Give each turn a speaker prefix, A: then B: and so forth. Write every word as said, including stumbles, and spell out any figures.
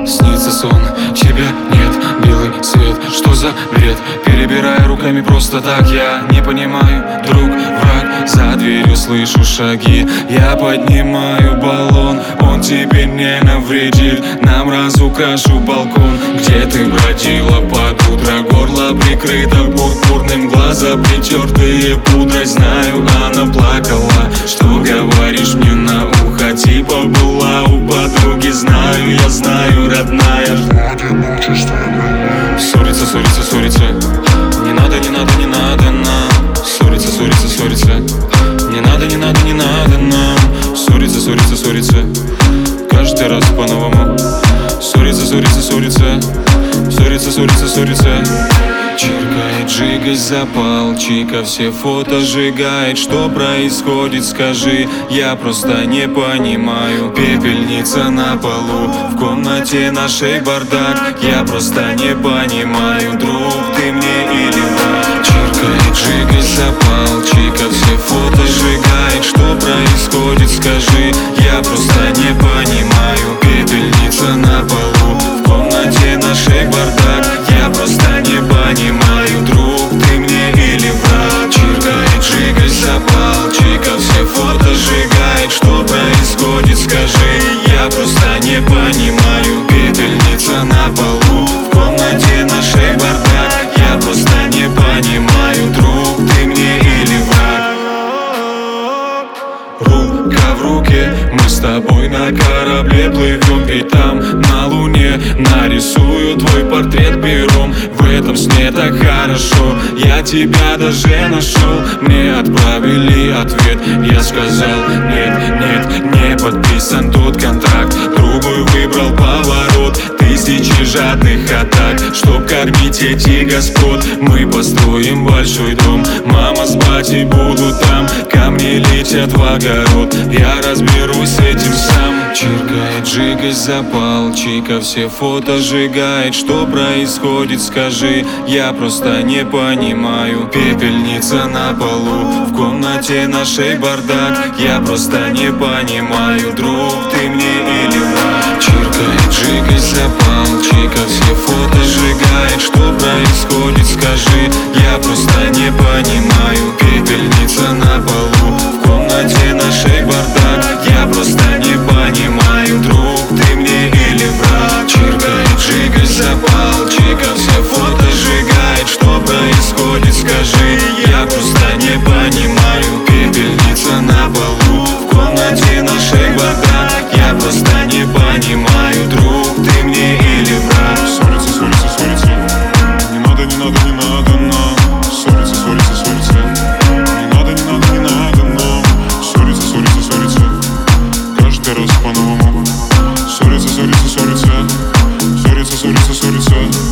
A: Снится сон, тебя нет, белый свет. Что за бред? Перебирая руками просто так. Я не понимаю, друг, враг. За дверью слышу шаги. Я поднимаю баллон, он тебе не навредит. Нам разукрашу балкон. Где ты бродила под утро? Горло прикрыто пурпурным, глаза притертые пудрой. Знаю, она плакала. Что говоришь мне на ухо? Типа была у подруги. Знаю, я знаю, родная. Ссориться, ссориться, ссориться. Не надо, не надо, не надо нам. Ссориться, ссориться, ссориться. Не надо, не надо, не надо нам. Ссориться, ссориться, ссориться. Каждый раз по-новому. Ссориться, ссориться, ссориться. Ссориться, ссориться, ссориться. Чиркает, джигай, запал, чика, все фото сжигает. Что происходит, скажи, я просто не понимаю. Пепельница на полу, в комнате нашей бардак. Я просто не понимаю, друг, ты мне или враг. Чиркает, джигай, запал, чика, все фото сжигает. Что происходит, скажи, я просто не понимаю. Пепельница на полу, в комнате нашей бардак. Я просто не понимаю, друг, ты мне или враг. Чиркает, джигай, запал, чика, все фото сжигает. Что происходит, скажи, я просто не понимаю. Пепельница на полу, в комнате нашей бардак. Я просто не понимаю, друг, ты мне или враг. Рука в руке, мы с тобой на корабле плывем. И там на луне нарисую твой портрет пером. В этом сне так хорошо, я тебя даже нашел. Мне отправили ответ, я сказал нет, нет, не подписан тот контракт. Другой выбрал поворот, тысячи жадных атак. Чтоб кормить эти господ, мы построим большой дом. Мама с батей будут там, камни летят в огород. Я разберусь с этим сам. Чиркает, джигай, запал, чика, все фото сжигает. Что происходит, скажи, я просто не понимаю. Пепельница на полу, в комнате нашей бардак. Я просто не понимаю, друг, ты мне или враг. Чиркает, джигай, запал, чика, все фото сжигает. Что происходит, скажи, я просто не понимаю. Пепельница на полу, в комнате нашей бардак. Я просто не понимаю, друг, ты мне или враг. Чиркает, джигай, запал, чика, все фото сжигает. Что происходит, скажи, я просто не понимаю. Пепельница на полу, в комнате нашей бардак. Я просто не понимаю, друг, ты мне или враг.
B: Ссориться, ссориться, ссориться. Не надо, не надо, не надо нам. Ссориться, ссориться, ссориться. Не надо, не надо, не надо нам. Ссориться, ссориться, ссориться. Каждый раз по-новому. Ссориться, ссориться, ссориться. Ссориться, ссориться, ссориться.